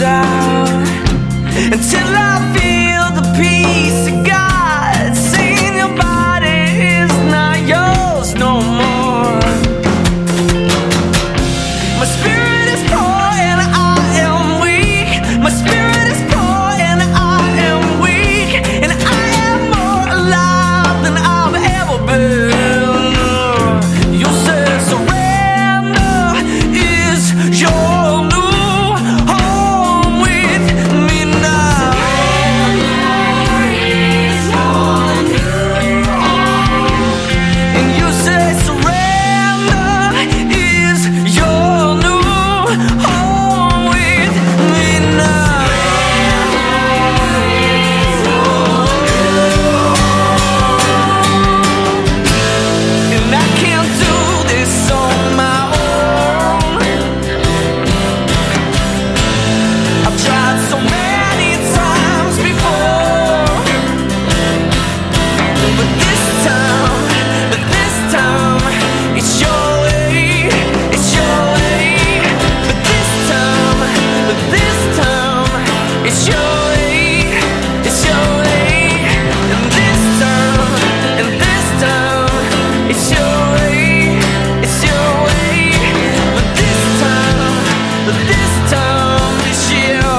out until I feel the peace of God. Saying your body is not yours no more. My spirit is poor and I am weak. My spirit is poor and I am weak. And I am more alive than I've ever been. You said surrender is your new home with me now. And you say surrender is your new home with me now. And I can't do this on my own. I've tried so many times before, but this time, it's your way, it's your way. But this time, it's your way, it's your way. And this time, it's your way, it's your way. But this time, it's your way.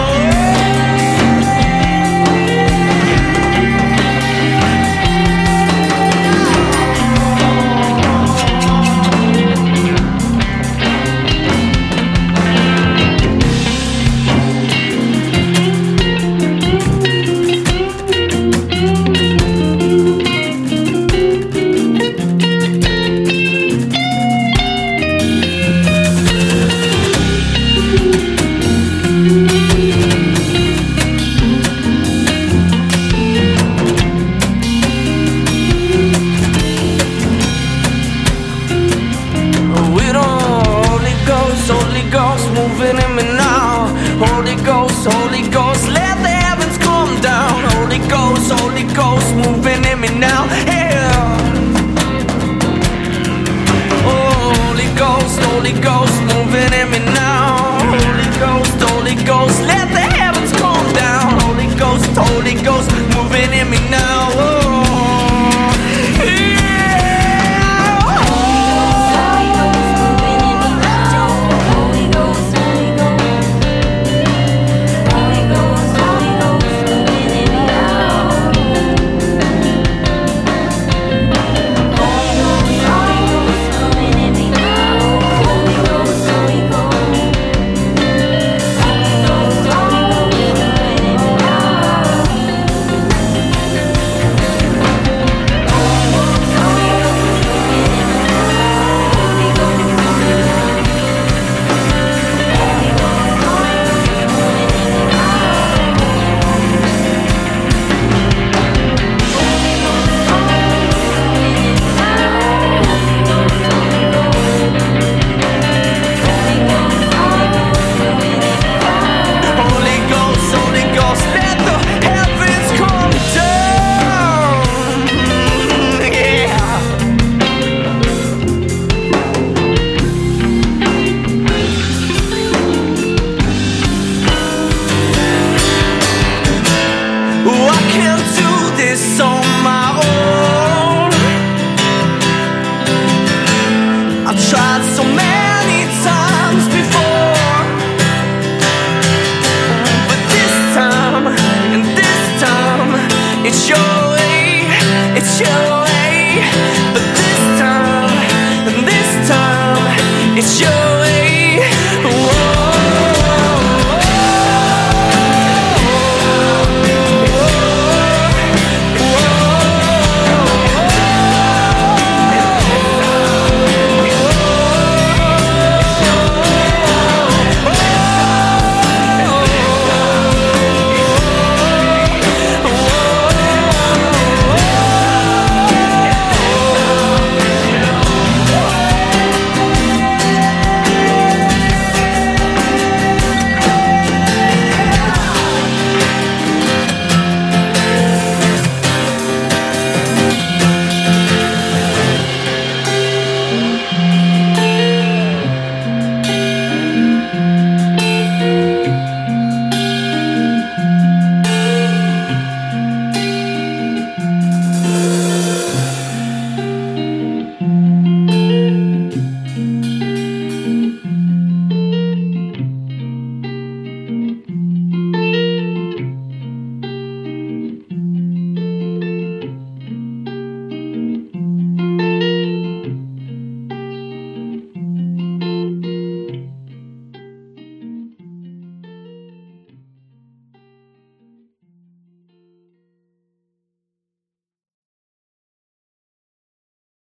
We don't Holy Ghost, moving in me now. Holy Ghost, let the heavens come down. Holy Ghost, moving in me now. Yeah. Oh, Holy Ghost, moving in me now. Holy Ghost, let the heavens come down. Holy Ghost, moving in me now. Oh, yeah. It's your way, it's your way. But this time, it's your